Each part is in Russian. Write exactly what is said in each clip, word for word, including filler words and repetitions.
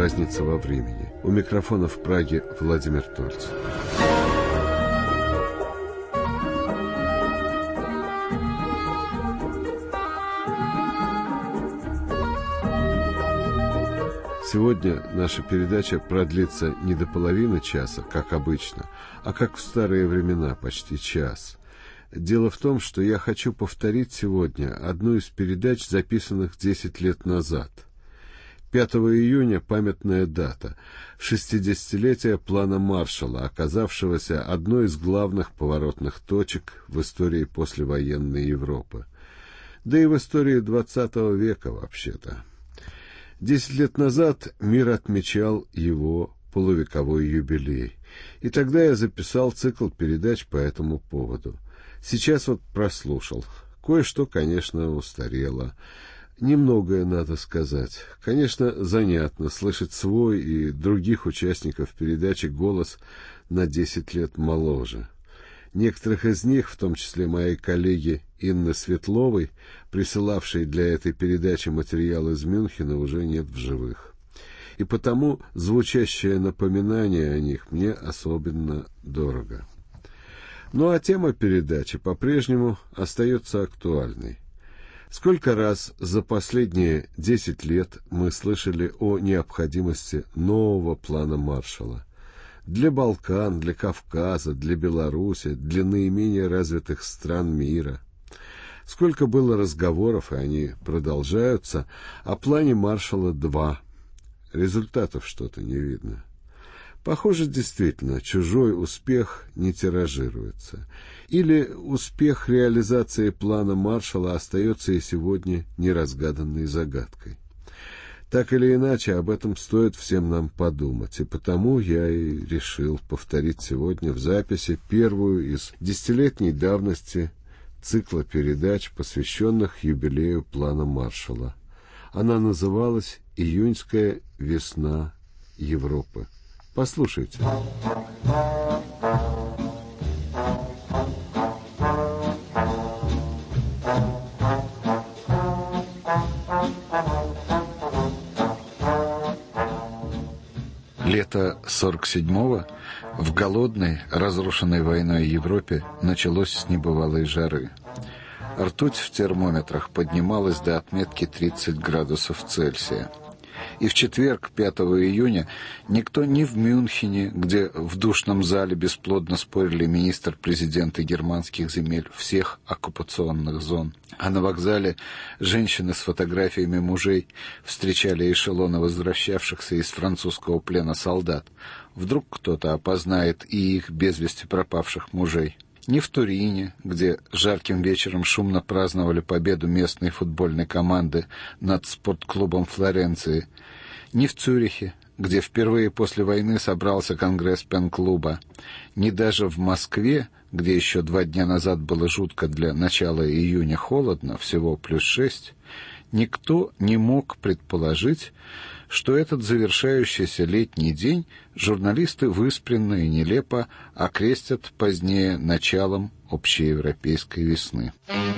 разница во времени. У микрофона в Праге Владимир Тольц. Сегодня наша передача продлится не до половины часа, как обычно, а как в старые времена, почти час. Дело в том, что я хочу повторить сегодня одну из передач, записанных десять лет назад. пятого июня памятная дата — шестидесятилетие плана Маршалла, оказавшегося одной из главных поворотных точек в истории послевоенной Европы. Да и в истории двадцатого века вообще-то. Десять лет назад мир отмечал его полувековой юбилей, и тогда я записал цикл передач по этому поводу. Сейчас вот прослушал. Кое-что, конечно, устарело. Немногое надо сказать. Конечно, занятно слышать свой и других участников передачи голос на десять лет моложе. Некоторых из них, в том числе моей коллеги Инны Светловой, присылавшей для этой передачи материал из Мюнхена, уже нет в живых. И потому звучащее напоминание о них мне особенно дорого. Ну а тема передачи по-прежнему остается актуальной. Сколько раз за последние десять лет мы слышали о необходимости нового плана Маршалла. Для Балкан, для Кавказа, для Беларуси, для наименее развитых стран мира. Сколько было разговоров, и они продолжаются, о плане Маршалла-два. Результатов что-то не видно. Похоже, действительно, чужой успех не тиражируется. Или успех реализации плана Маршалла остается и сегодня неразгаданной загадкой. Так или иначе, об этом стоит всем нам подумать, и потому я и решил повторить сегодня в записи первую из десятилетней давности цикла передач, посвященных юбилею плана Маршалла. Она называлась «Июньская весна Европы». Послушайте. Лето сорок седьмого в голодной, разрушенной войной Европе началось с небывалой жары. Ртуть в термометрах поднималась до отметки тридцать градусов Цельсия. И в четверг, пятого июня, никто ни в Мюнхене, где в душном зале бесплодно спорили министр-президенты германских земель всех оккупационных зон, а на вокзале женщины с фотографиями мужей встречали эшелоны возвращавшихся из французского плена солдат. Вдруг кто-то опознает и их без вести пропавших мужей. Ни в Турине, где жарким вечером шумно праздновали победу местной футбольной команды над спортклубом Флоренции, ни в Цюрихе, где впервые после войны собрался конгресс пен-клуба, ни даже в Москве, где еще два дня назад было жутко для начала июня холодно, всего плюс шесть, никто не мог предположить, что этот завершающийся летний день журналисты выспренно и нелепо окрестят позднее началом общеевропейской весны.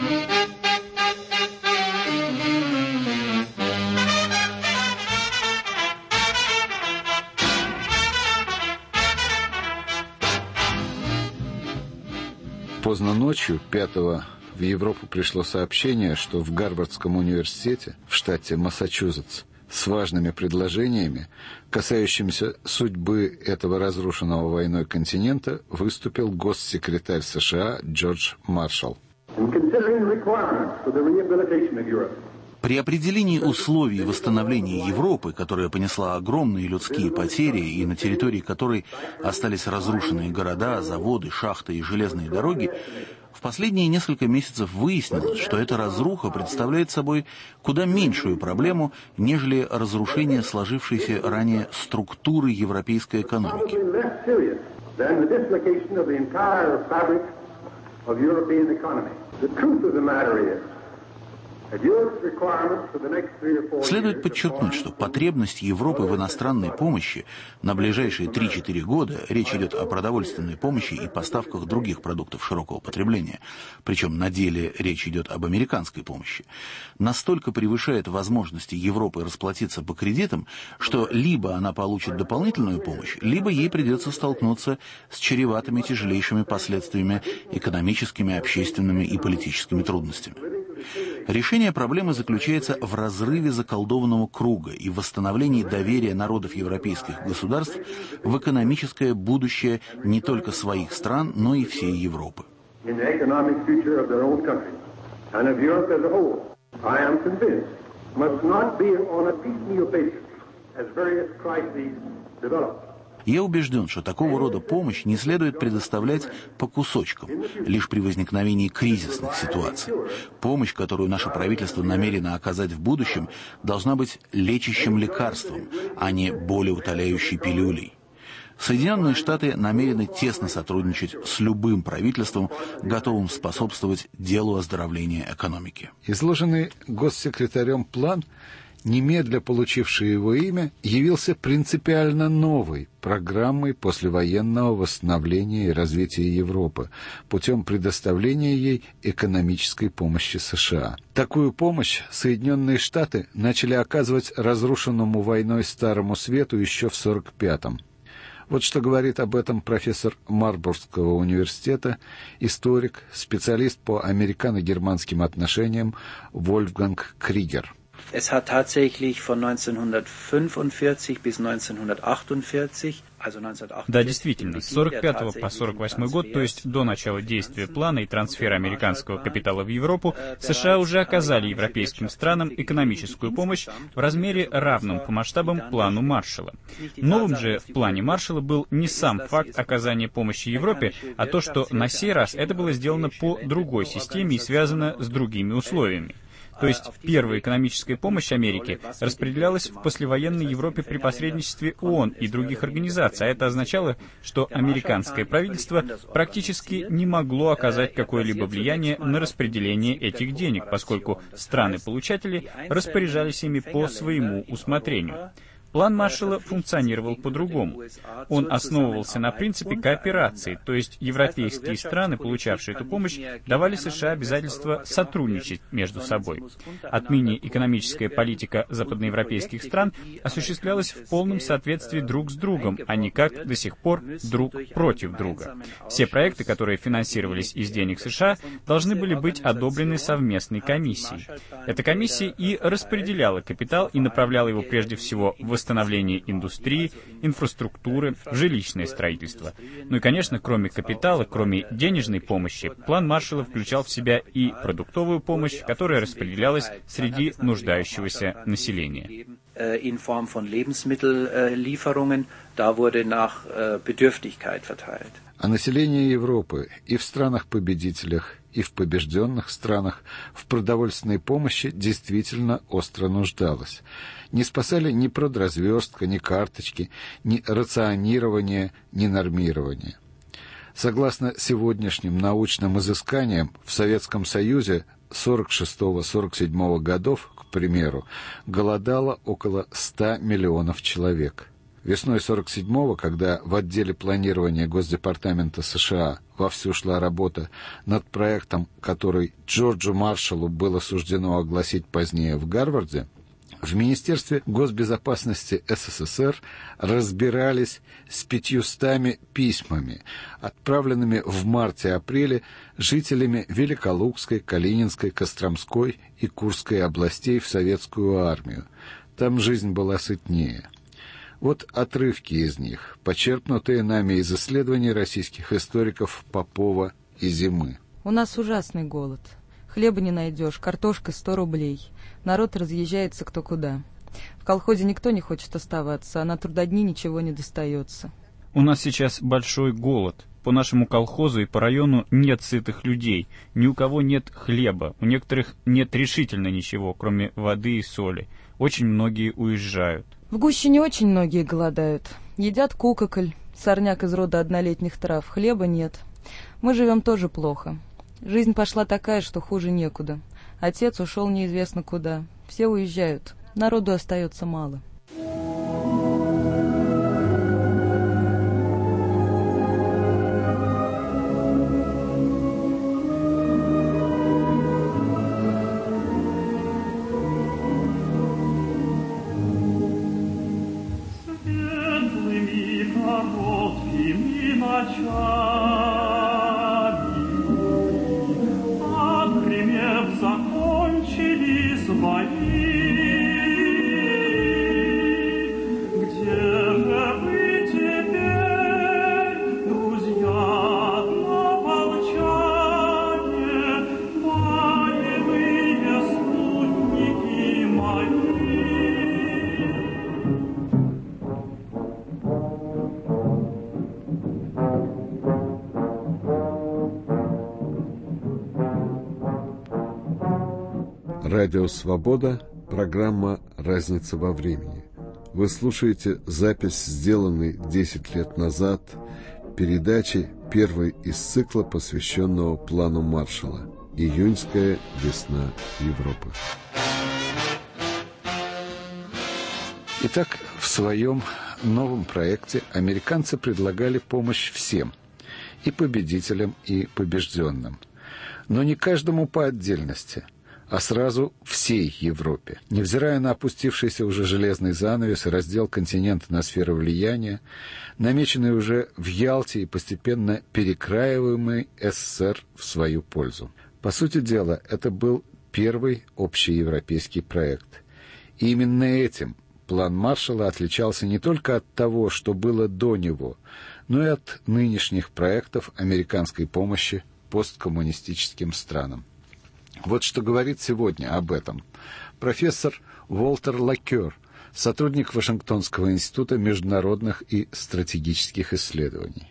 Поздно ночью, пятого, в Европу пришло сообщение, что в Гарвардском университете в штате Массачусетс с важными предложениями, касающимися судьбы этого разрушенного войной континента, выступил госсекретарь США Джордж Маршалл. При определении условий восстановления Европы, которая понесла огромные людские потери и на территории которой остались разрушенные города, заводы, шахты и железные дороги, в последние несколько месяцев выяснилось, что эта разруха представляет собой куда меньшую проблему, нежели разрушение сложившейся ранее структуры европейской экономики. Следует подчеркнуть, что потребность Европы в иностранной помощи на ближайшие три-четыре года, речь идет о продовольственной помощи и поставках других продуктов широкого потребления, причем на деле речь идет об американской помощи, настолько превышает возможности Европы расплатиться по кредитам, что либо она получит дополнительную помощь, либо ей придется столкнуться с чреватыми тяжелейшими последствиями экономическими, общественными и политическими трудностями. Решение проблемы заключается в разрыве заколдованного круга и в восстановлении доверия народов европейских государств в экономическое будущее не только своих стран, но и всей Европы. Я убежден, что такого рода помощь не следует предоставлять по кусочкам, лишь при возникновении кризисных ситуаций. Помощь, которую наше правительство намерено оказать в будущем, должна быть лечащим лекарством, а не болеутоляющей пилюлей. Соединенные Штаты намерены тесно сотрудничать с любым правительством, готовым способствовать делу оздоровления экономики. Изложенный госсекретарем план, немедля получивший его имя, явился принципиально новой программой послевоенного восстановления и развития Европы путем предоставления ей экономической помощи США. Такую помощь Соединенные Штаты начали оказывать разрушенному войной Старому Свету еще в сорок пятом. Вот что говорит об этом профессор Марбургского университета, историк, специалист по американо-германским отношениям Вольфганг Кригер. Es hat tatsächlich von neunzehnhundertfünfundvierzig bis neunzehnhundertachtundvierzig, also neunzehnhundertachtundvierzig. Да, действительно, с сорок пятого по сорок восьмой год, то есть до начала действия плана и трансфера американского капитала в Европу, США уже оказали европейским странам экономическую помощь в размере, равном по масштабам плану Маршалла. Новым же в плане Маршалла был не сам факт оказания помощи Европе, а то, что на сей раз это было сделано по другой системе и связано с другими условиями. То есть первая экономическая помощь Америке распределялась в послевоенной Европе при посредничестве ООН и других организаций, а это означало, что американское правительство практически не могло оказать какое-либо влияние на распределение этих денег, поскольку страны-получатели распоряжались ими по своему усмотрению. План Маршалла функционировал по-другому. Он основывался на принципе кооперации, то есть европейские страны, получавшие эту помощь, давали США обязательство сотрудничать между собой. Отныне экономическая политика западноевропейских стран осуществлялась в полном соответствии друг с другом, а не как до сих пор друг против друга. Все проекты, которые финансировались из денег США, должны были быть одобрены совместной комиссией. Эта комиссия и распределяла капитал и направляла его прежде всего в восстановление индустрии, инфраструктуры, в жилищное строительство. Ну и, конечно, кроме капитала, кроме денежной помощи, план Маршалла включал в себя и продуктовую помощь, которая распределялась среди нуждающегося населения. In Form von Lebensmittellieferungen, da wurde nach Bedürftigkeit verteilt. А население Европы и в странах-победителях, и в побежденных странах в продовольственной помощи действительно остро нуждалось. Не спасали ни продразверстка, ни карточки, ни рационирование, ни нормирование. Согласно сегодняшним научным изысканиям, в Советском Союзе сорок шестого — сорок седьмого годов, к примеру, голодало около ста миллионов человек. Весной сорок седьмого, когда в отделе планирования Госдепартамента США вовсю шла работа над проектом, который Джорджу Маршаллу было суждено огласить позднее в Гарварде, в Министерстве госбезопасности СССР разбирались с пятьюстами письмами, отправленными в марте-апреле жителями Великолукской, Калининской, Костромской и Курской областей в советскую армию. Там жизнь была сытнее. Вот отрывки из них, почерпнутые нами из исследований российских историков Попова и Зимы. У нас ужасный голод. Хлеба не найдешь, картошка сто рублей. Народ разъезжается кто куда. В колхозе никто не хочет оставаться, а на трудодни ничего не достается. У нас сейчас большой голод. По нашему колхозу и по району нет сытых людей. Ни у кого нет хлеба. У некоторых нет решительно ничего, кроме воды и соли. Очень многие уезжают. В Гущине очень многие голодают. Едят кукоколь, сорняк из рода однолетних трав. Хлеба нет. Мы живем тоже плохо. Жизнь пошла такая, что хуже некуда. Отец ушел неизвестно куда. Все уезжают. Народу остается мало. Радио «Свобода», программа «Разница во времени». Вы слушаете запись, сделанной десять лет назад, передачи первой из цикла, посвященного плану Маршалла «Июньская весна Европы». Итак, в своем новом проекте американцы предлагали помощь всем, и победителям, и побежденным, но не каждому по отдельности, а сразу всей Европе. Невзирая на опустившийся уже железный занавес и раздел континента на сферы влияния, намеченный уже в Ялте и постепенно перекраиваемый СССР в свою пользу. По сути дела, это был первый общеевропейский проект. И именно этим план Маршалла отличался не только от того, что было до него, но и от нынешних проектов американской помощи посткоммунистическим странам. Вот что говорит сегодня об этом профессор Уолтер Лакер, сотрудник Вашингтонского института международных и стратегических исследований.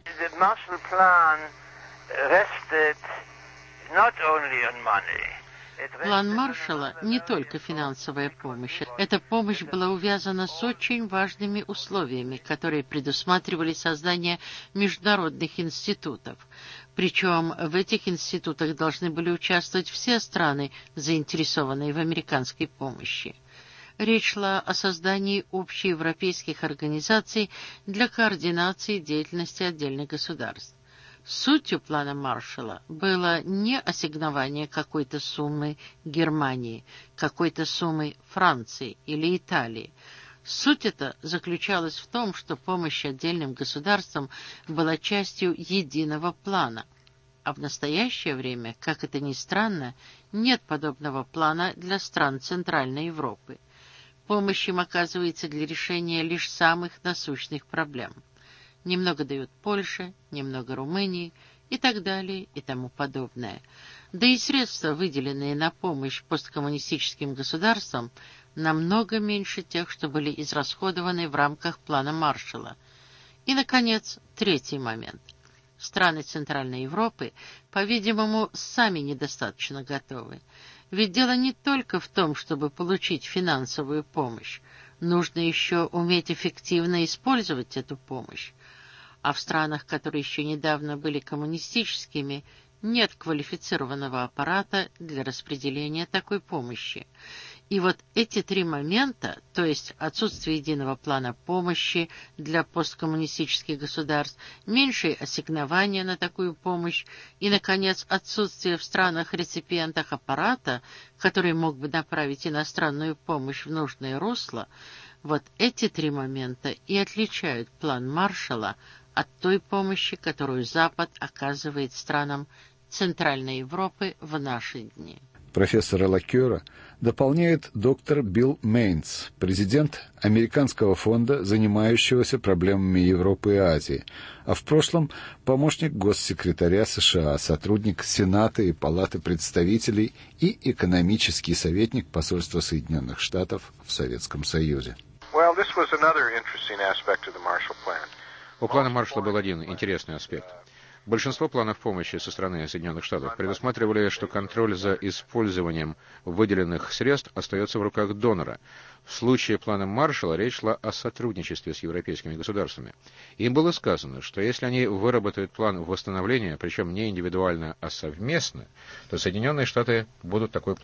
План Маршалла не только финансовая помощь. Эта помощь была увязана с очень важными условиями, которые предусматривали создание международных институтов. Причем в этих институтах должны были участвовать все страны, заинтересованные в американской помощи. Речь шла о создании общеевропейских организаций для координации деятельности отдельных государств. Сутью плана Маршалла было не ассигнование какой-то суммы Германии, какой-то суммы Франции или Италии. Суть эта заключалась в том, что помощь отдельным государствам была частью единого плана. А в настоящее время, как это ни странно, нет подобного плана для стран Центральной Европы. Помощь им оказывается для решения лишь самых насущных проблем. Немного дают Польше, немного Румынии и так далее и тому подобное. Да и средства, выделенные на помощь посткоммунистическим государствам, намного меньше тех, что были израсходованы в рамках плана Маршалла. И, наконец, третий момент. Страны Центральной Европы, по-видимому, сами недостаточно готовы. Ведь дело не только в том, чтобы получить финансовую помощь. Нужно еще уметь эффективно использовать эту помощь. А в странах, которые еще недавно были коммунистическими, нет квалифицированного аппарата для распределения такой помощи. И вот эти три момента, то есть отсутствие единого плана помощи для посткоммунистических государств, меньшее ассигнование на такую помощь и, наконец, отсутствие в странах-реципиентах аппарата, который мог бы направить иностранную помощь в нужное русло, вот эти три момента и отличают план Маршалла от той помощи, которую Запад оказывает странам Центральной Европы в наши дни. Профессора Лакера дополняет доктор Билл Мейнс, президент Американского фонда, занимающегося проблемами Европы и Азии, а в прошлом помощник госсекретаря США, сотрудник Сената и Палаты представителей и экономический советник посольства Соединенных Штатов в Советском Союзе. Well, this was another interesting aspect of the Marshall Plan. У плана Маршалла был один интересный аспект. Большинство планов помощи со стороны Соединенных Штатов предусматривали, что контроль за использованием выделенных средств остается в руках донора. В случае плана Маршалла речь шла о сотрудничестве с европейскими государствами. Им было сказано, что если они выработают план восстановления, причем не индивидуально, а совместно, то Соединенные Штаты будут такой план финансировать.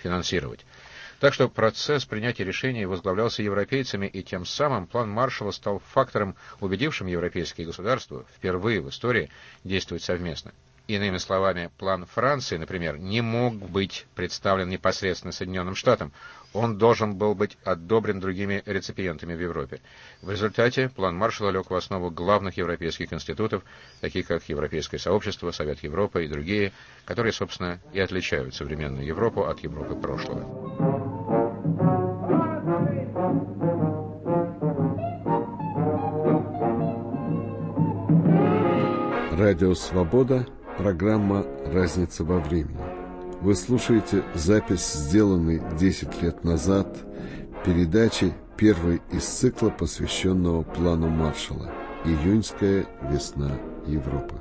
финансировать. Так что процесс принятия решений возглавлялся европейцами, и тем самым план Маршалла стал фактором, убедившим европейские государства впервые в истории действовать совместно. Иными словами, план Франции, например, не мог быть представлен непосредственно Соединенным Штатам. Он должен был быть одобрен другими реципиентами в Европе. В результате план Маршалла лег в основу главных европейских институтов, таких как Европейское сообщество, Совет Европы и другие, которые, собственно, и отличают современную Европу от Европы прошлого. Радио «Свобода», программа «Разница во времени». Вы слушаете запись, сделанной десять лет назад, передачи первой из цикла, посвященного плану Маршалла «Июньская весна Европы».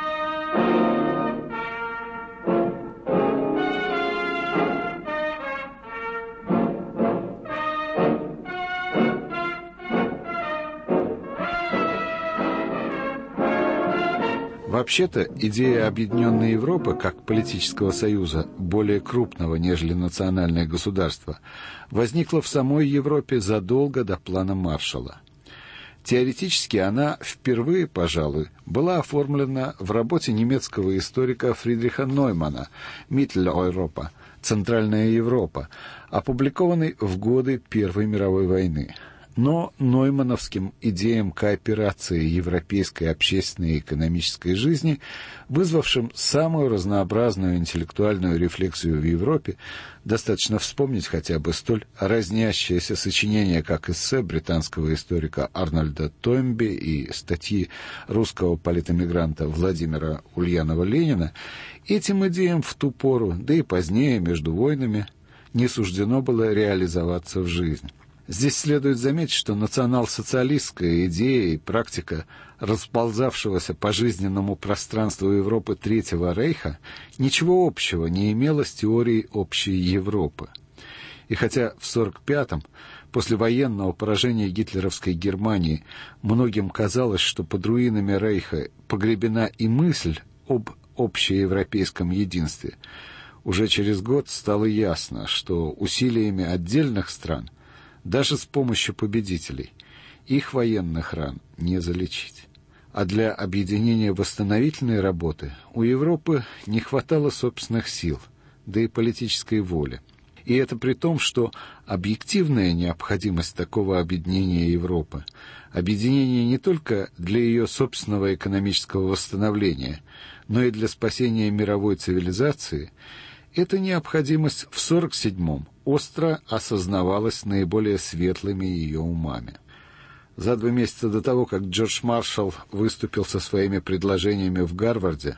Вообще-то, идея Объединенной Европы как политического союза, более крупного, нежели национальное государство, возникла в самой Европе задолго до плана Маршалла. Теоретически она впервые, пожалуй, была оформлена в работе немецкого историка Фридриха Ноймана «Mitteleuropa» «Центральная Европа», опубликованной в годы Первой мировой войны. Но ноймановским идеям кооперации европейской общественной и экономической жизни, вызвавшим самую разнообразную интеллектуальную рефлексию в Европе, достаточно вспомнить хотя бы столь разнящееся сочинение, как эссе британского историка Арнольда Тойнби и статьи русского политэмигранта Владимира Ульянова-Ленина, этим идеям в ту пору, да и позднее, между войнами, не суждено было реализоваться в жизнь. Здесь следует заметить, что национал-социалистская идея и практика расползавшегося по жизненному пространству Европы Третьего Рейха ничего общего не имела с теорией общей Европы. И хотя в сорок пятом, после военного поражения гитлеровской Германии, многим казалось, что под руинами Рейха погребена и мысль об общеевропейском единстве, уже через год стало ясно, что усилиями отдельных стран, даже с помощью победителей, их военных ран не залечить. А для объединения восстановительной работы у Европы не хватало собственных сил, да и политической воли. И это при том, что объективная необходимость такого объединения Европы, объединение не только для ее собственного экономического восстановления, но и для спасения мировой цивилизации, эта необходимость в сорок седьмом остро осознавалась наиболее светлыми ее умами. За два месяца до того, как Джордж Маршалл выступил со своими предложениями в Гарварде,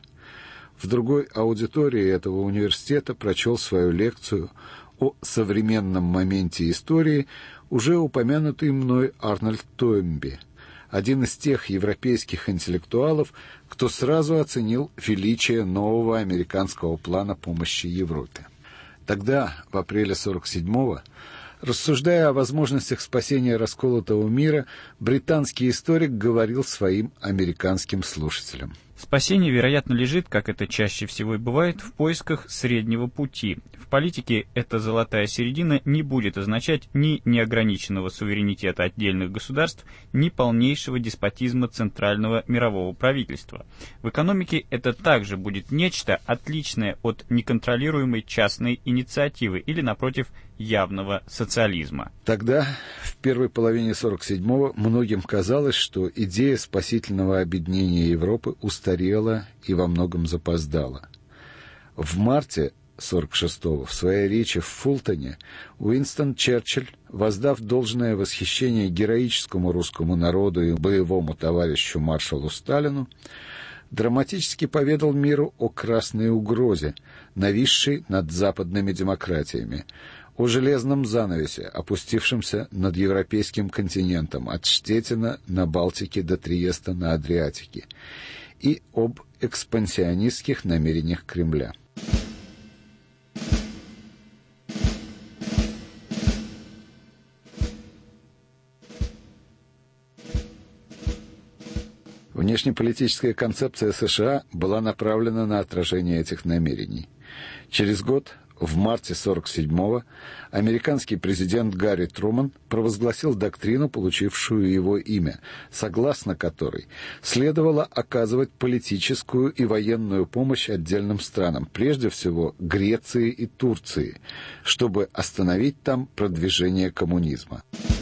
в другой аудитории этого университета прочел свою лекцию о современном моменте истории уже упомянутый мной Арнольд Тойнби, один из тех европейских интеллектуалов, кто сразу оценил величие нового американского плана помощи Европе. Тогда, в апреле сорок седьмого, рассуждая о возможностях спасения расколотого мира, британский историк говорил своим американским слушателям: спасение, вероятно, лежит, как это чаще всего и бывает, в поисках среднего пути. В политике эта золотая середина не будет означать ни неограниченного суверенитета отдельных государств, ни полнейшего деспотизма центрального мирового правительства. В экономике это также будет нечто отличное от неконтролируемой частной инициативы или, напротив, явного социализма. Тогда, в первой половине сорок седьмого, многим казалось, что идея спасительного объединения Европы устарела и во многом запоздала. В марте сорок шестого в своей речи в Фултоне Уинстон Черчилль, воздав должное восхищение героическому русскому народу и боевому товарищу маршалу Сталину, драматически поведал миру о красной угрозе, нависшей над западными демократиями, о железном занавесе, опустившемся над европейским континентом от Штеттина на Балтике до Триеста на Адриатике, и об экспансионистских намерениях Кремля. Внешнеполитическая концепция США была направлена на отражение этих намерений. Через год В марте сорок седьмого американский президент Гарри Труман провозгласил доктрину, получившую его имя, согласно которой следовало оказывать политическую и военную помощь отдельным странам, прежде всего Греции и Турции, чтобы остановить там продвижение коммунизма.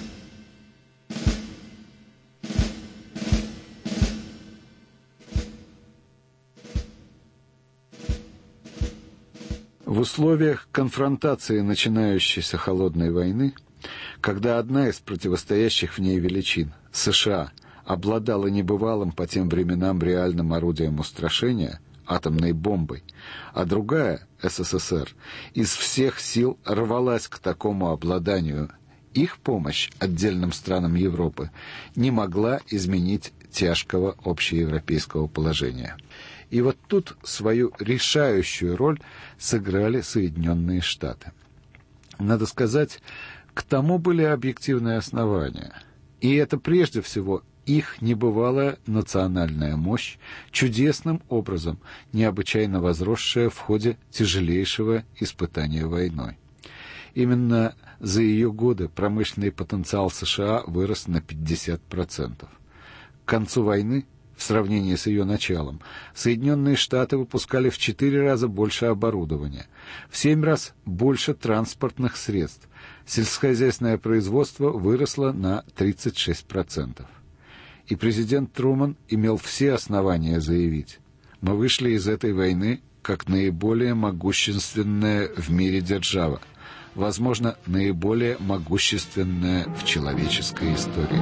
В условиях конфронтации начинающейся холодной войны, когда одна из противостоящих в ней величин, США, обладала небывалым по тем временам реальным орудием устрашения, атомной бомбой, а другая, СССР, из всех сил рвалась к такому обладанию, их помощь отдельным странам Европы не могла изменить тяжкого общеевропейского положения. И вот тут свою решающую роль сыграли Соединенные Штаты. Надо сказать, к тому были объективные основания. И это прежде всего их небывалая национальная мощь, чудесным образом необычайно возросшая в ходе тяжелейшего испытания войной. Именно за ее годы промышленный потенциал США вырос на пятьдесят процентов. К концу войны, в сравнении с ее началом, Соединенные Штаты выпускали в четыре раза больше оборудования, в семь раз больше транспортных средств. Сельскохозяйственное производство выросло на тридцать шесть процентов. И президент Труман имел все основания заявить: мы вышли из этой войны как наиболее могущественная в мире держава, возможно, наиболее могущественная в человеческой истории.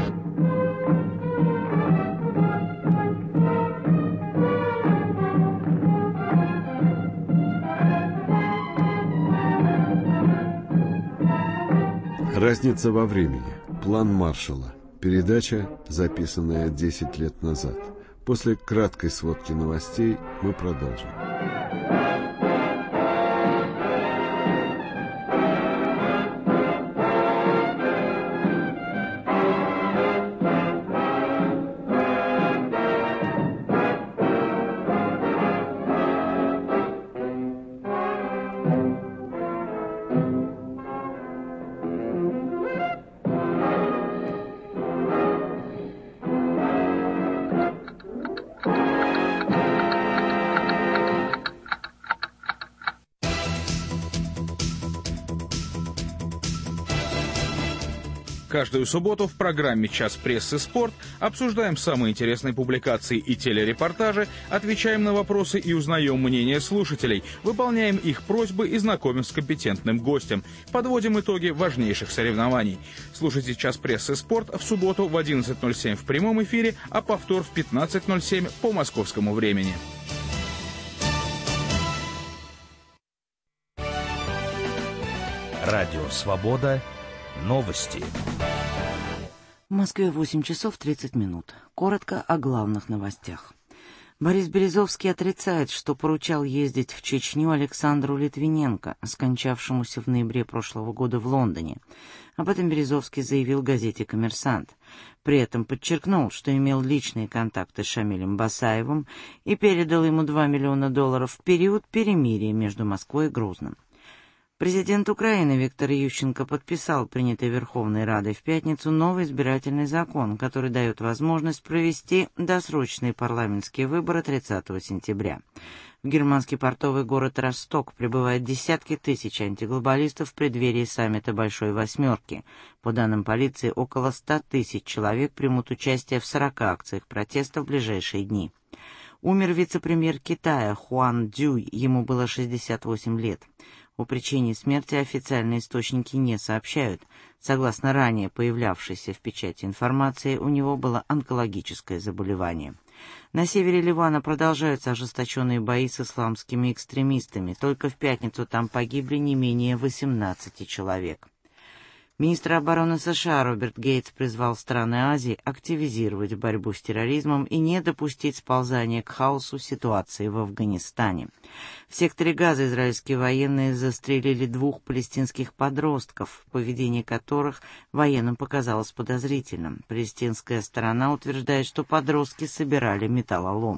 Разница во времени. План Маршалла. Передача, записанная десять лет назад. После краткой сводки новостей мы продолжим. Каждую субботу в программе «Час прессы. Спорт» обсуждаем самые интересные публикации и телерепортажи, отвечаем на вопросы и узнаем мнение слушателей, выполняем их просьбы и знакомим с компетентным гостем, подводим итоги важнейших соревнований. Слушайте «Час прессы. Спорт» в субботу в одиннадцать ноль семь в прямом эфире, а повтор в пятнадцать ноль семь по московскому времени. Радио «Свобода». Новости. В Москве восемь часов тридцать минут. Коротко о главных новостях. Борис Березовский отрицает, что поручал ездить в Чечню Александру Литвиненко, скончавшемуся в ноябре прошлого года в Лондоне. Об этом Березовский заявил газете «Коммерсант». При этом подчеркнул, что имел личные контакты с Шамилем Басаевым и передал ему два миллиона долларов в период перемирия между Москвой и Грозным. Президент Украины Виктор Ющенко подписал принятый Верховной Радой в пятницу новый избирательный закон, который дает возможность провести досрочные парламентские выборы тридцатого сентября. В германский портовый город Росток прибывают десятки тысяч антиглобалистов в преддверии саммита Большой Восьмерки. По данным полиции, около ста тысяч человек примут участие в сорока акциях протеста в ближайшие дни. Умер вице-премьер Китая Хуан Цзюй, ему было шестьдесят восемь лет. О причине смерти официальные источники не сообщают. Согласно ранее появлявшейся в печати информации, у него было онкологическое заболевание. На севере Ливана продолжаются ожесточенные бои с исламскими экстремистами. Только в пятницу там погибли не менее восемнадцати человек. Министр обороны США Роберт Гейтс призвал страны Азии активизировать борьбу с терроризмом и не допустить сползания к хаосу ситуации в Афганистане. В секторе Газа израильские военные застрелили двух палестинских подростков, поведение которых военным показалось подозрительным. Палестинская сторона утверждает, что подростки собирали металлолом.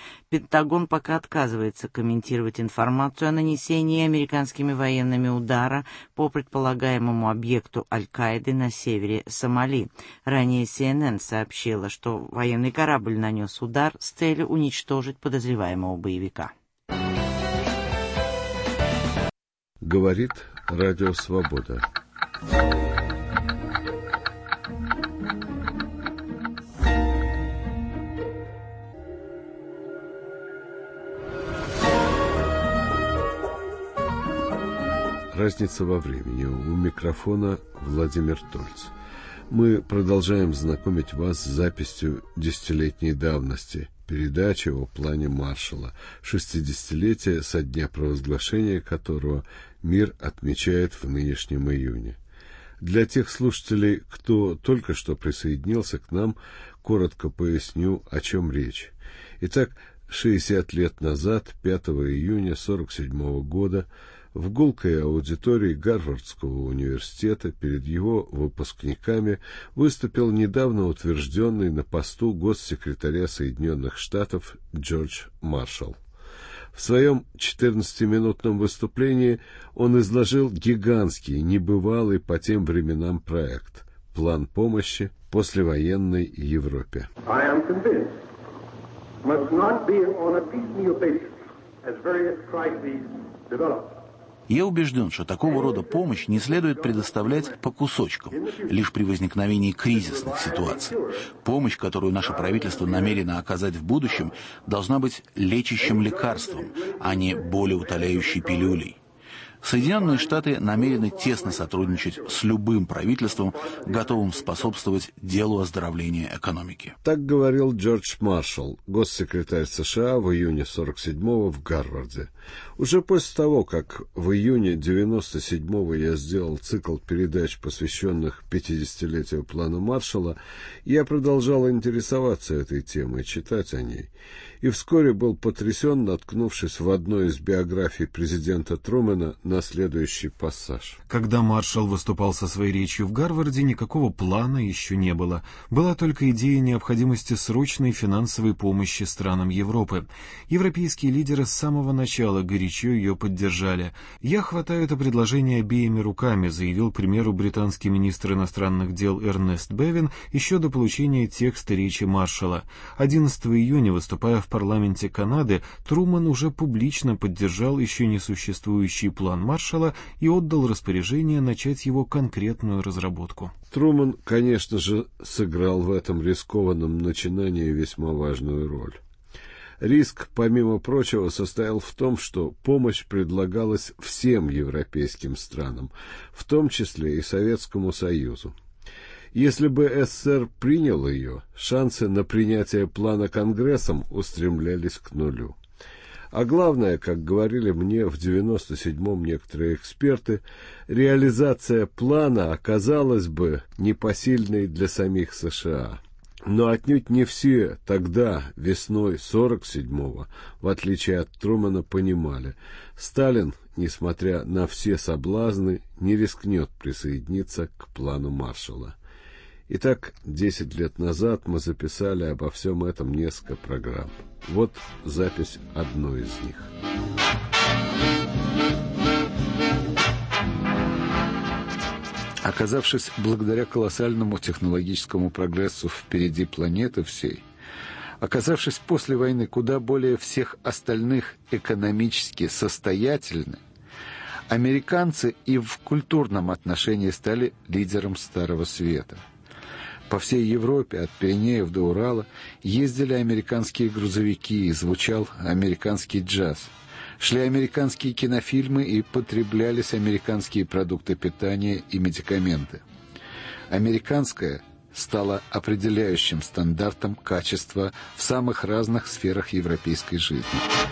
Пентагон пока отказывается комментировать информацию о нанесении американскими военными удара по предполагаемому объекту Аль-Каиды на севере Сомали. Ранее Си Эн Эн сообщила, что военный корабль нанес удар с целью уничтожить подозреваемого боевика. Говорит Радио Свобода. Разница во времени. У микрофона Владимир Тольц. Мы продолжаем знакомить вас с записью десятилетней давности передачи о плане Маршалла, шестидесятилетие со дня провозглашения которого мир отмечает в нынешнем июне. Для тех слушателей, кто только что присоединился к нам, коротко поясню, о чем речь. Итак, шестьдесят лет назад, пятого июня сорок седьмого года, в гулкой аудитории Гарвардского университета перед его выпускниками выступил недавно утвержденный на посту госсекретаря Соединенных Штатов Джордж Маршалл. В своем четырнадцатиминутном выступлении он изложил гигантский, небывалый по тем временам проект – план помощи послевоенной Европе. I am convinced must not be on a piecemeal basis as various crises develop. Я убежден, что такого рода помощь не следует предоставлять по кусочкам, лишь при возникновении кризисных ситуаций. Помощь, которую наше правительство намерено оказать в будущем, должна быть лечащим лекарством, а не болеутоляющей пилюлей. Соединенные Штаты намерены тесно сотрудничать с любым правительством, готовым способствовать делу оздоровления экономики. Так говорил Джордж Маршалл, госсекретарь США в июне сорок седьмого в Гарварде. Уже после того, как в июне девяносто седьмого я сделал цикл передач, посвященных пятидесятилетию плана Маршалла, я продолжал интересоваться этой темой, читать о ней. И вскоре был потрясен, наткнувшись в одной из биографий президента Трумэна на следующий пассаж. Когда Маршалл выступал со своей речью в Гарварде, никакого плана еще не было. Была только идея необходимости срочной финансовой помощи странам Европы. Европейские лидеры с самого начала горячо ее поддержали. «Я хватаю это предложение обеими руками», заявил, к примеру, британский министр иностранных дел Эрнест Бевин еще до получения текста речи Маршалла. одиннадцатого июня, выступая в парламенте Канады, Трумэн уже публично поддержал еще не существующий план Маршалла и отдал распоряжение начать его конкретную разработку. Трумэн, конечно же, сыграл в этом рискованном начинании весьма важную роль. Риск, помимо прочего, состоял в том, что помощь предлагалась всем европейским странам, в том числе и Советскому Союзу. Если бы СССР принял ее, шансы на принятие плана Конгрессом устремлялись к нулю. А главное, как говорили мне в девяносто седьмом некоторые эксперты, реализация плана оказалась бы непосильной для самих США. Но отнюдь не все тогда, весной сорок седьмого, в отличие от Трумэна, понимали, Сталин, несмотря на все соблазны, не рискнет присоединиться к плану Маршалла. Итак, десять лет назад мы записали обо всем этом несколько программ. Вот запись одной из них. Оказавшись благодаря колоссальному технологическому прогрессу впереди планеты всей, оказавшись после войны куда более всех остальных экономически состоятельны, американцы и в культурном отношении стали лидером Старого Света. По всей Европе, от Пиренеев до Урала, ездили американские грузовики, и звучал американский джаз. Шли американские кинофильмы и потреблялись американские продукты питания и медикаменты. Американское стало определяющим стандартом качества в самых разных сферах европейской жизни.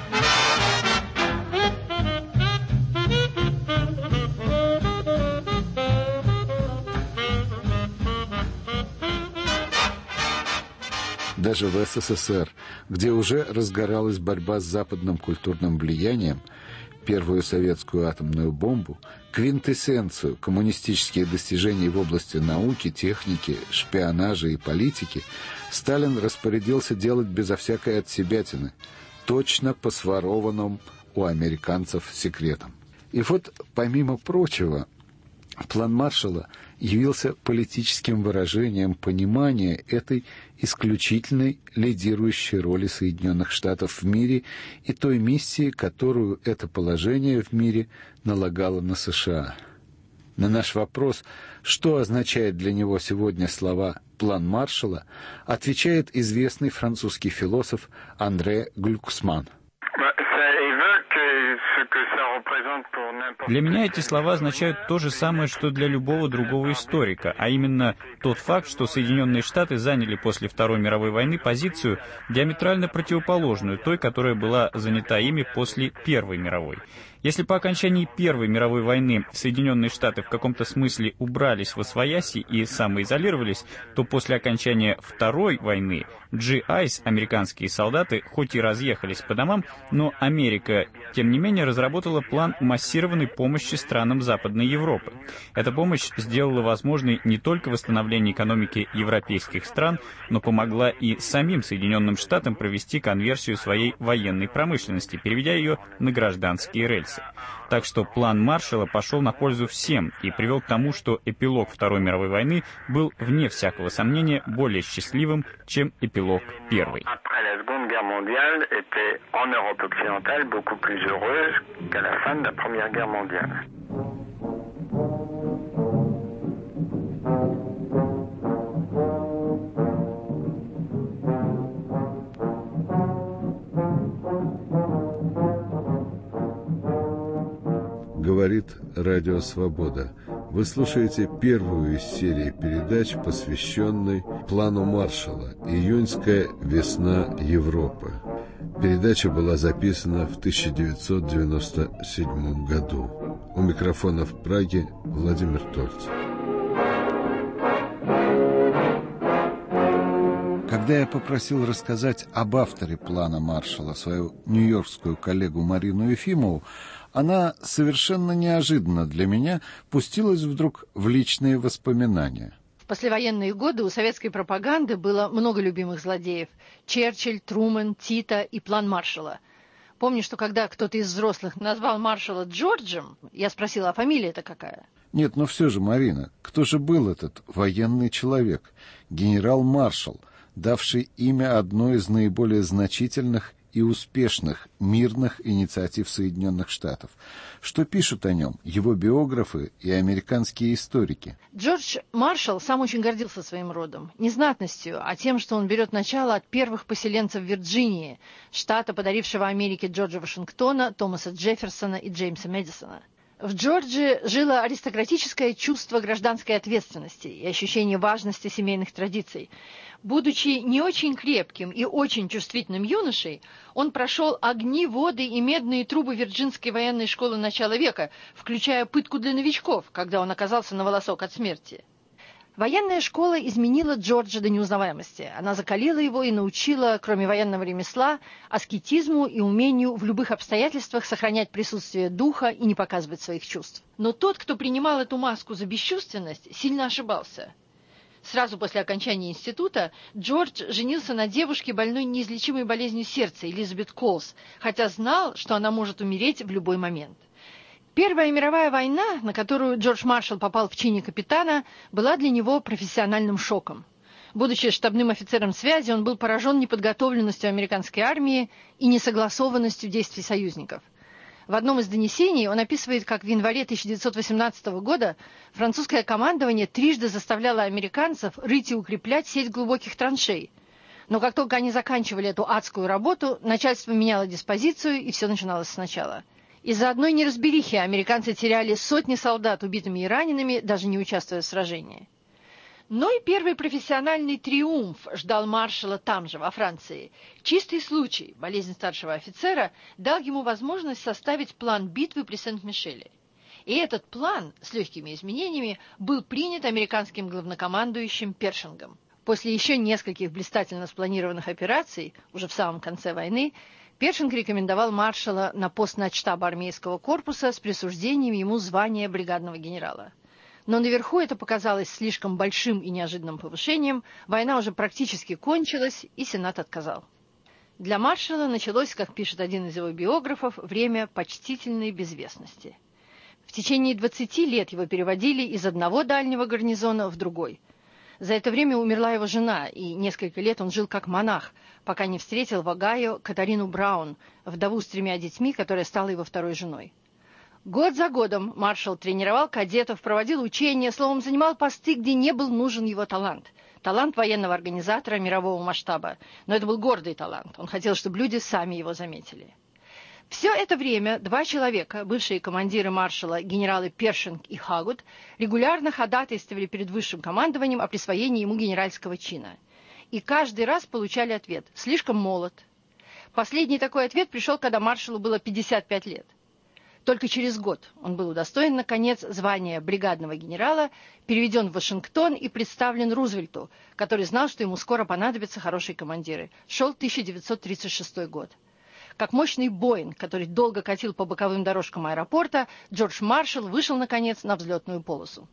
Даже в СССР, где уже разгоралась борьба с западным культурным влиянием, первую советскую атомную бомбу, квинтэссенцию коммунистических достижений в области науки, техники, шпионажа и политики, Сталин распорядился делать безо всякой отсебятины, точно по сворованным у американцев секретам. И вот, помимо прочего, план Маршалла явился политическим выражением понимания этой исключительной лидирующей роли Соединенных Штатов в мире и той миссии, которую это положение в мире налагало на США. На наш вопрос, что означает для него сегодня слова «план Маршалла», отвечает известный французский философ Андре Глюксман. Для меня эти слова означают то же самое, что для любого другого историка, а именно тот факт, что Соединенные Штаты заняли после Второй мировой войны позицию, диаметрально противоположную той, которая была занята ими после Первой мировой. Если по окончании Первой мировой войны Соединенные Штаты в каком-то смысле убрались восвояси и самоизолировались, то после окончания Второй войны джи айс, американские солдаты, хоть и разъехались по домам, но Америка, тем не менее, разработала план массированной помощи странам Западной Европы. Эта помощь сделала возможной не только восстановление экономики европейских стран, но помогла и самим Соединенным Штатам провести конверсию своей военной промышленности, переведя ее на гражданские рельсы. Так что план Маршалла пошел на пользу всем и привел к тому, что эпилог Второй мировой войны был, вне всякого сомнения, более счастливым, чем эпилог Первой. Говорит Радио Свобода. Вы слушаете первую из серии передач, посвященной плану Маршалла «Июньская весна Европы». Передача была записана в тысяча девятьсот девяносто седьмом году. У микрофона в Праге Владимир Тольц. Когда я попросил рассказать об авторе плана Маршалла свою нью-йоркскую коллегу Марину Ефимову, она совершенно неожиданно для меня пустилась вдруг в личные воспоминания. В послевоенные годы у советской пропаганды было много любимых злодеев. Черчилль, Трумэн, Тита и план Маршалла. Помню, что когда кто-то из взрослых назвал Маршалла Джорджем, я спросила, а фамилия-то какая? Нет, но все же, Марина, кто же был этот военный человек? Генерал-маршал, давший имя одной из наиболее значительных и успешных мирных инициатив Соединенных Штатов. Что пишут о нем его биографы и американские историки? Джордж Маршалл сам очень гордился своим родом. Не знатностью, а тем, что он берет начало от первых поселенцев Вирджинии, штата, подарившего Америке Джорджа Вашингтона, Томаса Джефферсона и Джеймса Мэдисона. В Джорджии жило аристократическое чувство гражданской ответственности и ощущение важности семейных традиций. Будучи не очень крепким и очень чувствительным юношей, он прошел огни, воды и медные трубы Вирджинской военной школы начала века, включая пытку для новичков, когда он оказался на волосок от смерти. Военная школа изменила Джорджа до неузнаваемости. Она закалила его и научила, кроме военного ремесла, аскетизму и умению в любых обстоятельствах сохранять присутствие духа и не показывать своих чувств. Но тот, кто принимал эту маску за бесчувственность, сильно ошибался. Сразу после окончания института Джордж женился на девушке, больной неизлечимой болезнью сердца, Элизабет Колс, хотя знал, что она может умереть в любой момент. Первая мировая война, на которую Джордж Маршалл попал в чине капитана, была для него профессиональным шоком. Будучи штабным офицером связи, он был поражен неподготовленностью американской армии и несогласованностью действий союзников. В одном из донесений он описывает, как в январе тысяча девятьсот восемнадцатого года французское командование трижды заставляло американцев рыть и укреплять сеть глубоких траншей. Но как только они заканчивали эту адскую работу, начальство меняло диспозицию, и все начиналось сначала. Из-за одной неразберихи американцы теряли сотни солдат убитыми и ранеными, даже не участвуя в сражении. Но и первый профессиональный триумф ждал Маршалла там же, во Франции. Чистый случай, болезнь старшего офицера, дал ему возможность составить план битвы при Сент-Мишеле. И этот план, с легкими изменениями, был принят американским главнокомандующим Першингом. После еще нескольких блистательно спланированных операций, уже в самом конце войны, Першинг рекомендовал маршала на пост начштаба армейского корпуса с присуждением ему звания бригадного генерала. Но наверху это показалось слишком большим и неожиданным повышением, война уже практически кончилась, и Сенат отказал. Для маршала началось, как пишет один из его биографов, время почтительной безвестности. В течение двадцати лет его переводили из одного дальнего гарнизона в другой. За это время умерла его жена, и несколько лет он жил как монах, пока не встретил в Огайо Катарину Браун, вдову с тремя детьми, которая стала его второй женой. Год за годом маршал тренировал кадетов, проводил учения, словом, занимал посты, где не был нужен его талант. Талант военного организатора мирового масштаба. Но это был гордый талант. Он хотел, чтобы люди сами его заметили. Все это время два человека, бывшие командиры маршала, генералы Першинг и Хагут, регулярно ходатайствовали перед высшим командованием о присвоении ему генеральского чина. И каждый раз получали ответ – слишком молод. Последний такой ответ пришел, когда маршалу было пятьдесят пять лет. Только через год он был удостоен, наконец, звания бригадного генерала, переведен в Вашингтон и представлен Рузвельту, который знал, что ему скоро понадобятся хорошие командиры. Шел тысяча девятьсот тридцать шестой год. Как мощный Боинг, который долго катил по боковым дорожкам аэропорта, Джордж Маршалл вышел, наконец, на взлетную полосу.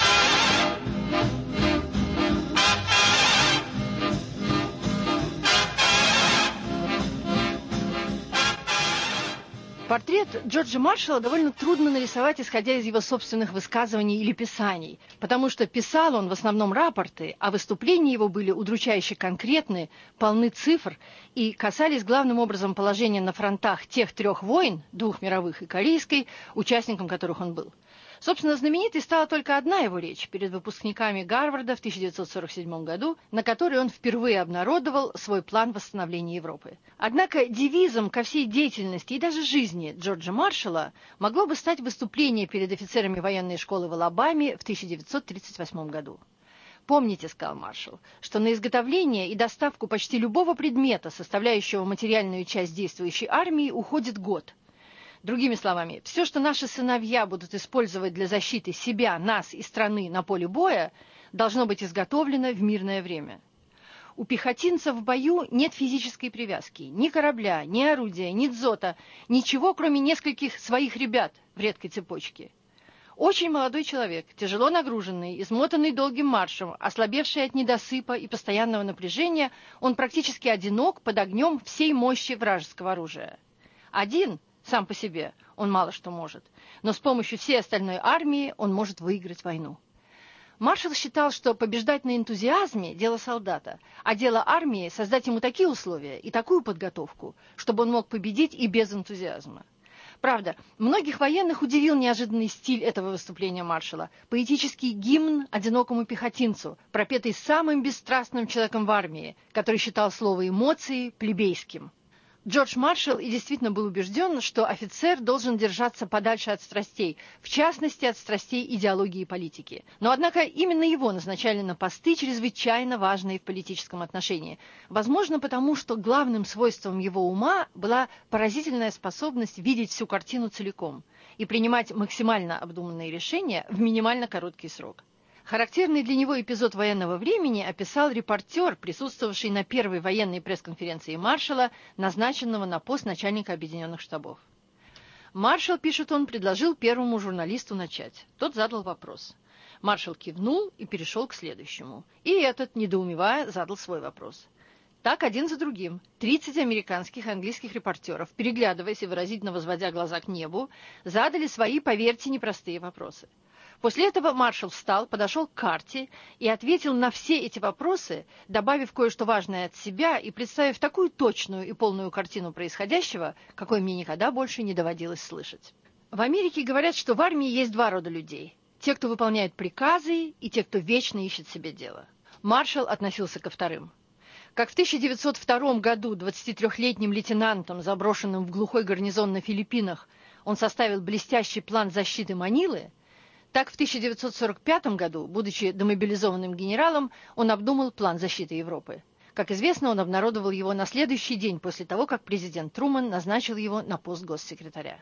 Портрет Джорджа Маршалла довольно трудно нарисовать, исходя из его собственных высказываний или писаний, потому что писал он в основном рапорты, а выступления его были удручающе конкретны, полны цифр и касались главным образом положения на фронтах тех трех войн, двух мировых и корейской, участником которых он был. Собственно, знаменитой стала только одна его речь перед выпускниками Гарварда в тысяча девятьсот сорок седьмом году, на которой он впервые обнародовал свой план восстановления Европы. Однако девизом ко всей деятельности и даже жизни Джорджа Маршалла могло бы стать выступление перед офицерами военной школы в Алабаме в тысяча девятьсот тридцать восьмом году. «Помните, — сказал маршал, — что на изготовление и доставку почти любого предмета, составляющего материальную часть действующей армии, уходит год. Другими словами, все, что наши сыновья будут использовать для защиты себя, нас и страны на поле боя, должно быть изготовлено в мирное время. У пехотинцев в бою нет физической привязки, ни корабля, ни орудия, ни дзота, ничего, кроме нескольких своих ребят в редкой цепочке. Очень молодой человек, тяжело нагруженный, измотанный долгим маршем, ослабевший от недосыпа и постоянного напряжения, он практически одинок под огнем всей мощи вражеского оружия. Один, сам по себе, он мало что может, но с помощью всей остальной армии он может выиграть войну. Маршалл считал, что побеждать на энтузиазме – дело солдата, а дело армии – создать ему такие условия и такую подготовку, чтобы он мог победить и без энтузиазма. Правда, многих военных удивил неожиданный стиль этого выступления маршала – поэтический гимн одинокому пехотинцу, пропетый самым бесстрастным человеком в армии, который считал слово «эмоции» плебейским. Джордж Маршалл и действительно был убежден, что офицер должен держаться подальше от страстей, в частности, от страстей идеологии и политики. Но, однако, именно его назначали на посты, чрезвычайно важные в политическом отношении. Возможно, потому что главным свойством его ума была поразительная способность видеть всю картину целиком и принимать максимально обдуманные решения в минимально короткий срок. Характерный для него эпизод военного времени описал репортер, присутствовавший на первой военной пресс-конференции маршала, назначенного на пост начальника Объединенных штабов. Маршал, пишет он, предложил первому журналисту начать. Тот задал вопрос. Маршал кивнул и перешел к следующему. И этот, недоумевая, задал свой вопрос. Так один за другим тридцать американских и английских репортеров, переглядываясь и выразительно возводя глаза к небу, задали свои, поверьте, непростые вопросы. После этого маршал встал, подошел к карте и ответил на все эти вопросы, добавив кое-что важное от себя и представив такую точную и полную картину происходящего, какой мне никогда больше не доводилось слышать. В Америке говорят, что в армии есть два рода людей. Те, кто выполняет приказы, и те, кто вечно ищет себе дело. Маршал относился ко вторым. Как в тысяча девятьсот втором году двадцатитрёхлетним лейтенантом, заброшенным в глухой гарнизон на Филиппинах, он составил блестящий план защиты Манилы, так в тысяча девятьсот сорок пятом году, будучи демобилизованным генералом, он обдумал план защиты Европы. Как известно, он обнародовал его на следующий день после того, как президент Трумэн назначил его на пост госсекретаря.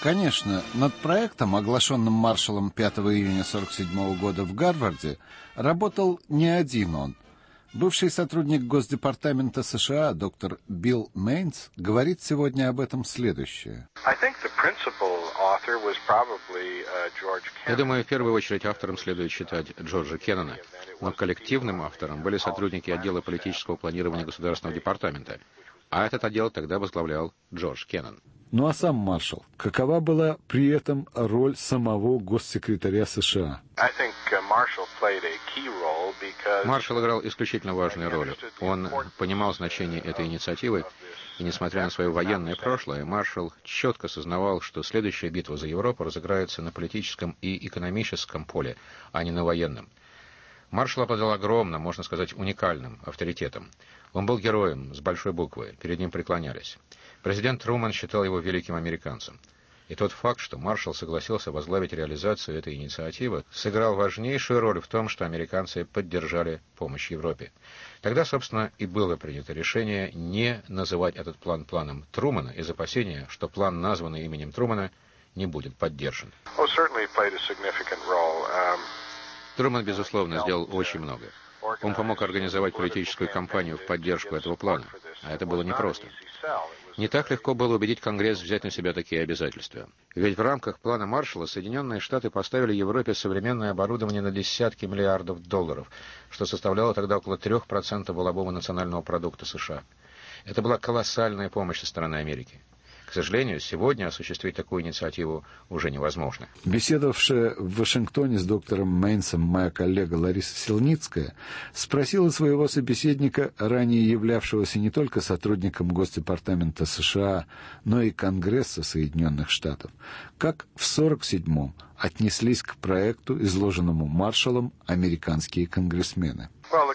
Конечно, над проектом, оглашенным Маршаллом пятого июня сорок седьмого года в Гарварде, работал не один он. Бывший сотрудник Госдепартамента США доктор Билл Мейнс говорит сегодня об этом следующее. Я думаю, в первую очередь автором следует считать Джорджа Кеннона, но коллективным автором были сотрудники отдела политического планирования Государственного департамента, а этот отдел тогда возглавлял Джордж Кеннон. Ну а сам маршал, какова была при этом роль самого госсекретаря США? Маршалл играл исключительно важную роль. Он понимал значение этой инициативы, и, несмотря на свое военное прошлое, маршал четко сознавал, что следующая битва за Европу разыграется на политическом и экономическом поле, а не на военном. Маршалл обладал огромным, можно сказать, уникальным авторитетом. Он был героем с большой буквы, перед ним преклонялись. Президент Трумэн считал его великим американцем. И тот факт, что маршал согласился возглавить реализацию этой инициативы, сыграл важнейшую роль в том, что американцы поддержали помощь Европе. Тогда, собственно, и было принято решение не называть этот план планом Трумэна из опасения, что план, названный именем Трумэна, не будет поддержан. Трумэн, безусловно, сделал очень много. Он помог организовать политическую кампанию в поддержку этого плана, а это было непросто. Не так легко было убедить Конгресс взять на себя такие обязательства. Ведь в рамках плана Маршалла Соединенные Штаты поставили Европе современное оборудование на десятки миллиардов долларов, что составляло тогда около трех процентов волового национального продукта США. Это была колоссальная помощь со стороны Америки. К сожалению, сегодня осуществить такую инициативу уже невозможно. Беседовавшая в Вашингтоне с доктором Мейнсом моя коллега Лариса Селницкая спросила своего собеседника, ранее являвшегося не только сотрудником Госдепартамента США, но и Конгресса Соединенных Штатов, как в сорок седьмом отнеслись к проекту, изложенному Маршаллом, американские конгрессмены.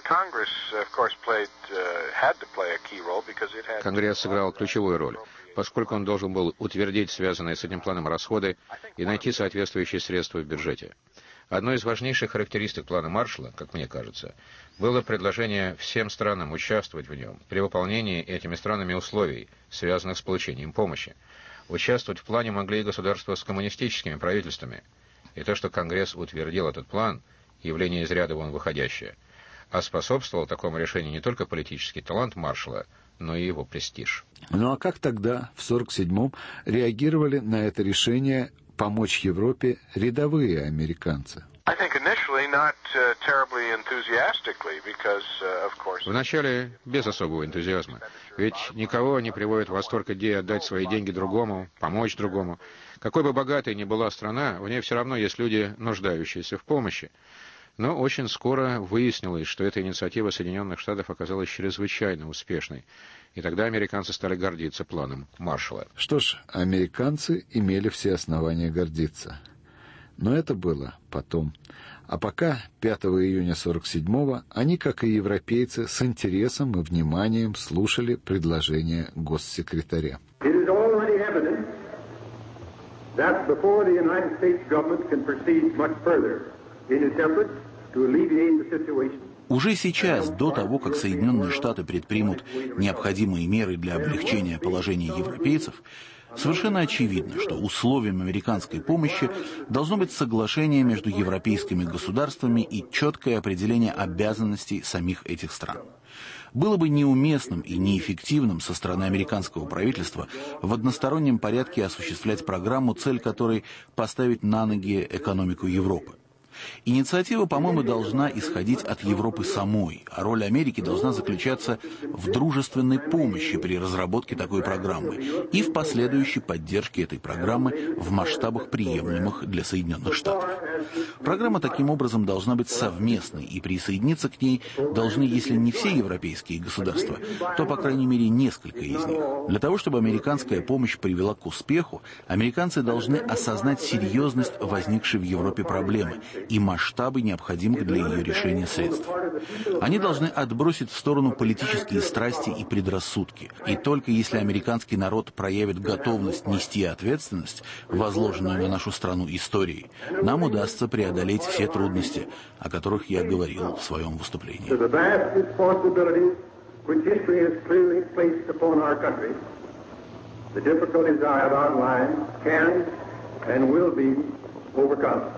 Конгресс сыграл ключевую роль, поскольку он должен был утвердить связанные с этим планом расходы и найти соответствующие средства в бюджете. Одной из важнейших характеристик плана Маршалла, как мне кажется, было предложение всем странам участвовать в нем при выполнении этими странами условий, связанных с получением помощи. Участвовать в плане могли и государства с коммунистическими правительствами. И то, что Конгресс утвердил этот план, явление из ряда вон выходящее, а способствовал такому решению не только политический талант Маршалла, но и его престиж. Ну а как тогда, в сорок седьмом, реагировали на это решение помочь Европе рядовые американцы? Вначале без особого энтузиазма. Ведь никого не приводит в восторг идея отдать свои деньги другому, помочь другому. Какой бы богатой ни была страна, в ней все равно есть люди, нуждающиеся в помощи. Но очень скоро выяснилось, что эта инициатива Соединенных Штатов оказалась чрезвычайно успешной. И тогда американцы стали гордиться планом Маршалла. Что ж, американцы имели все основания гордиться. Но это было потом. А пока, пятого июня сорок седьмого, они, как и европейцы, с интересом и вниманием слушали предложение госсекретаря. Уже сейчас, до того, как Соединенные Штаты предпримут необходимые меры для облегчения положения европейцев, совершенно очевидно, что условием американской помощи должно быть соглашение между европейскими государствами и четкое определение обязанностей самих этих стран. Было бы неуместным и неэффективным со стороны американского правительства в одностороннем порядке осуществлять программу, цель которой поставить на ноги экономику Европы. Инициатива, по-моему, должна исходить от Европы самой, а роль Америки должна заключаться в дружественной помощи при разработке такой программы и в последующей поддержке этой программы в масштабах, приемлемых для Соединенных Штатов. Программа таким образом должна быть совместной, и присоединиться к ней должны, если не все европейские государства, то, по крайней мере, несколько из них. Для того, чтобы американская помощь привела к успеху, американцы должны осознать серьезность возникшей в Европе проблемы и масштабы необходимых для ее решения средств. Они должны отбросить в сторону политические страсти и предрассудки. И только если американский народ проявит готовность нести ответственность, возложенную на нашу страну историей, нам удастся преодолеть все трудности, о которых я говорил в своем выступлении. The difficulties I have outlined can and will be overcome.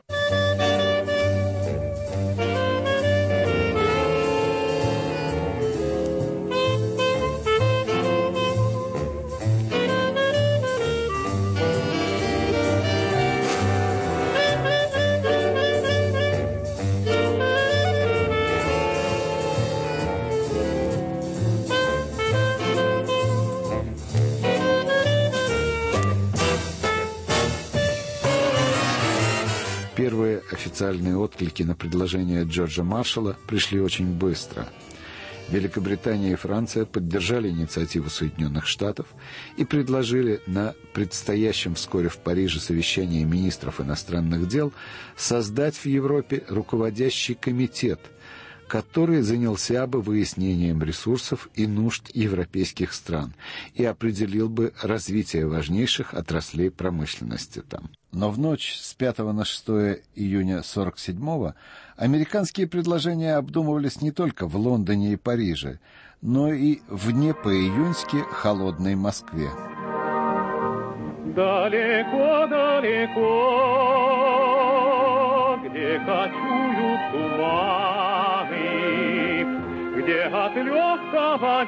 Первые официальные отклики на предложение Джорджа Маршалла пришли очень быстро. Великобритания и Франция поддержали инициативу Соединенных Штатов и предложили на предстоящем вскоре в Париже совещании министров иностранных дел создать в Европе руководящий комитет, который занялся бы выяснением ресурсов и нужд европейских стран и определил бы развитие важнейших отраслей промышленности там. Но в ночь с пятого на шестое июня сорок седьмого американские предложения обдумывались не только в Лондоне и Париже, но и в не по-июньски холодной Москве. Далеко-далеко, где кочуют туманы, где от легкого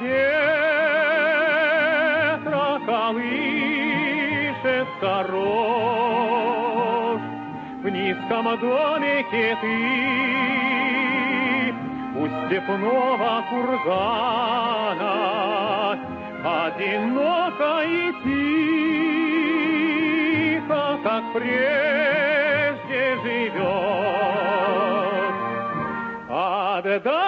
ветра колышется рожь, в низком домике ты у степного кургана, одиноко и тихо, как прежде живет. От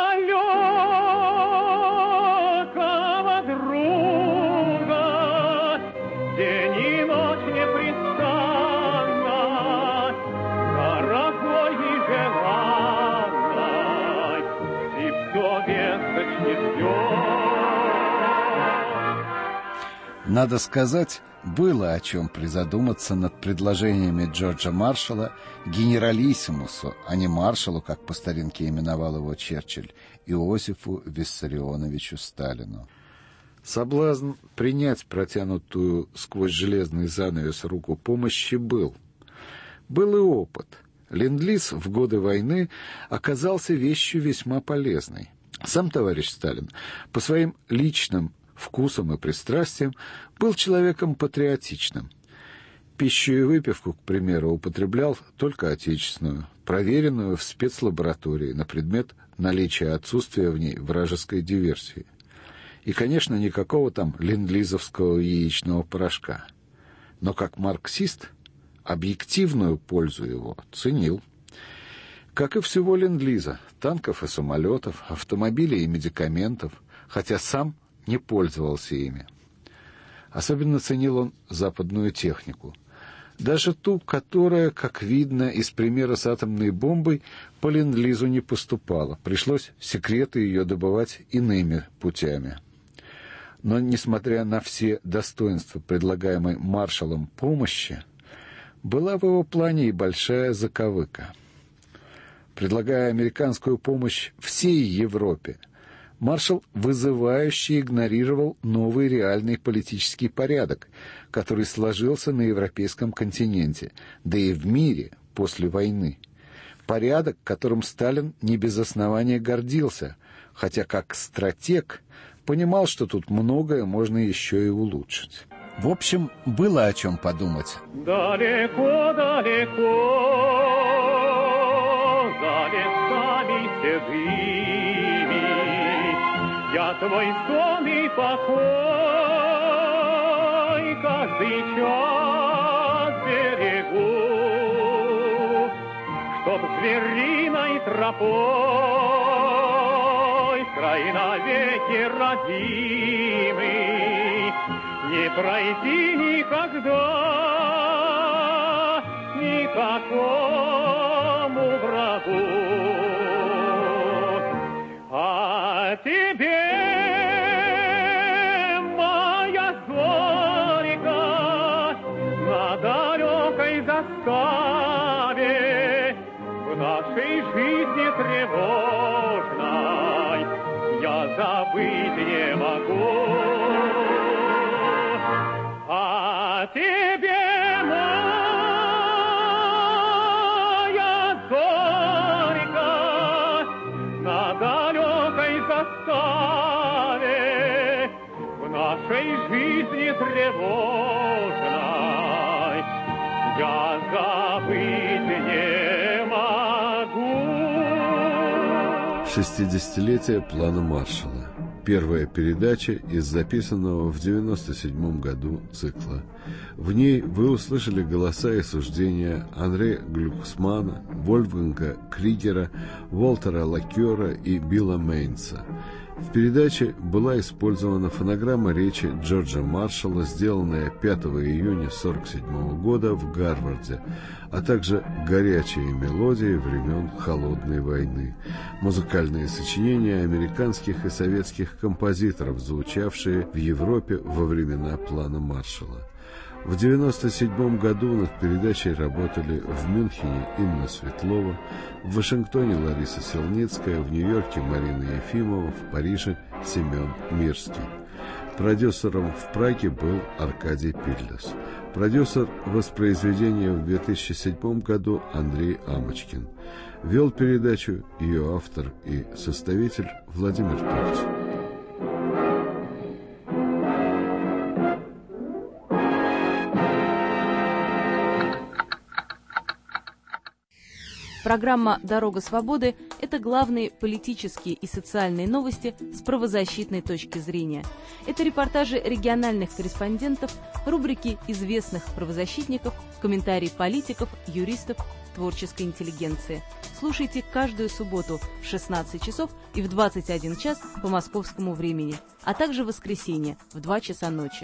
далекого друга день и ночь непрестанно, дорогой и желанной, и все весточне ждет. Надо сказать, было о чем призадуматься над предложениями Джорджа Маршалла генералиссимусу, а не маршалу, как по старинке именовал его Черчилль, Иосифу Виссарионовичу Сталину. Соблазн принять протянутую сквозь железный занавес руку помощи был. Был и опыт. Ленд-лиз в годы войны оказался вещью весьма полезной. Сам товарищ Сталин по своим личным вкусам и пристрастиям был человеком патриотичным. Пищу и выпивку, к примеру, употреблял только отечественную, проверенную в спецлаборатории на предмет наличия отсутствия в ней вражеской диверсии. И, конечно, никакого там ленд-лизовского яичного порошка. Но как марксист объективную пользу его ценил. Как и всего ленд-лиза, танков и самолетов, автомобилей и медикаментов, хотя сам не пользовался ими. Особенно ценил он западную технику. Даже ту, которая, как видно из примера с атомной бомбой, по ленд-лизу не поступала. Пришлось секреты ее добывать иными путями. Но, несмотря на все достоинства предлагаемой Маршаллом помощи, была в его плане и большая заковыка. Предлагая американскую помощь всей Европе, Маршалл вызывающе игнорировал новый реальный политический порядок, который сложился на европейском континенте, да и в мире после войны. Порядок, которым Сталин не без основания гордился, хотя как стратег понимал, что тут многое можно еще и улучшить. В общем, было о чем подумать. Далеко-далеко, за лесами седыми, я твой сон и покой каждый час берегу, чтоб звериной тропой край навеки родимый не пройти никогда никакому врагу. А тебе, моя зорька, на далекой заставе, в нашей жизни тревожной я забыть не могу. А тебе, моя оставе в нашей жизни тревожной я забыть не могу. шестидесятилетие плана Маршалла. Первая передача из записанного в девяносто седьмом году цикла. В ней вы услышали голоса и суждения Андрея Глюксмана, Вольфганга Кригера, Уолтера Лакера и Билла Мейнса. В передаче была использована фонограмма речи Джорджа Маршалла, сделанная пятого июня сорок седьмого года в Гарварде, а также горячие мелодии времен Холодной войны, музыкальные сочинения американских и советских композиторов, звучавшие в Европе во времена плана Маршалла. В девяносто седьмом году над передачей работали в Мюнхене Инна Светлова, в Вашингтоне Лариса Селницкая, в Нью-Йорке Марина Ефимова, в Париже Семен Мирский. Продюсером в Праге был Аркадий Пиллес. Продюсер воспроизведения в две тысячи седьмом году Андрей Амочкин. Вел передачу ее автор и составитель Владимир Пирц. Программа «Дорога свободы» — это главные политические и социальные новости с правозащитной точки зрения. Это репортажи региональных корреспондентов, рубрики известных правозащитников, комментарии политиков, юристов, творческой интеллигенции. Слушайте каждую субботу в шестнадцать часов и в двадцать один час по московскому времени, а также в воскресенье в два часа ночи.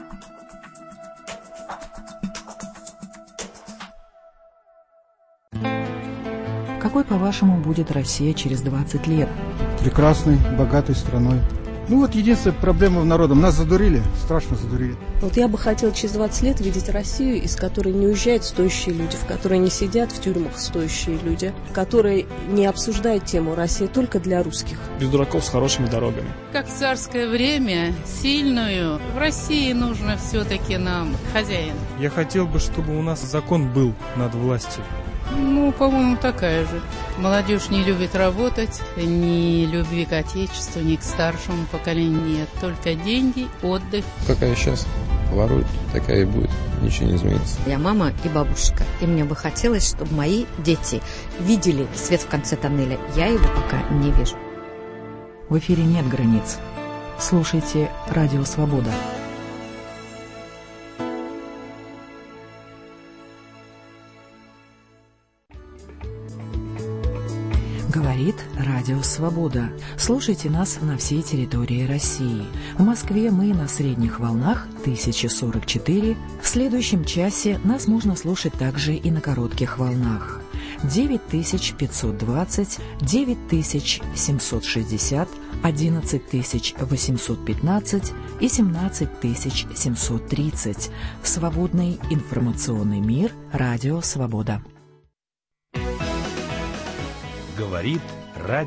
Какой, по-вашему, будет Россия через двадцать лет? Прекрасной, богатой страной. Ну вот единственная проблема в народе. Нас задурили, страшно задурили. Вот я бы хотела через двадцать лет видеть Россию, из которой не уезжают стоящие люди, в которой не сидят в тюрьмах стоящие люди, которые не обсуждают тему «Россия только для русских». Без дураков с хорошими дорогами. Как в царское время, сильную, в России нужно все-таки нам хозяин. Я хотел бы, чтобы у нас закон был над властью. Ну, по-моему, такая же. Молодежь не любит работать, ни любви к отечеству, ни к старшему поколению нет. Только деньги, отдых. Какая сейчас ворует, такая и будет. Ничего не изменится. Я мама и бабушка, и мне бы хотелось, чтобы мои дети видели свет в конце тоннеля. Я его пока не вижу. В эфире нет границ. Слушайте «Радио Свобода». Говорит Радио Свобода. Слушайте нас на всей территории России. В Москве мы на средних волнах тысяча сорок четыре. В следующем часе нас можно слушать также и на коротких волнах. девять тысяч пятьсот двадцать, девять тысяч семьсот шестьдесят, одиннадцать тысяч восемьсот пятнадцать и семнадцать тысяч семьсот тридцать. Свободный информационный мир. Радио Свобода. Говорит Радио.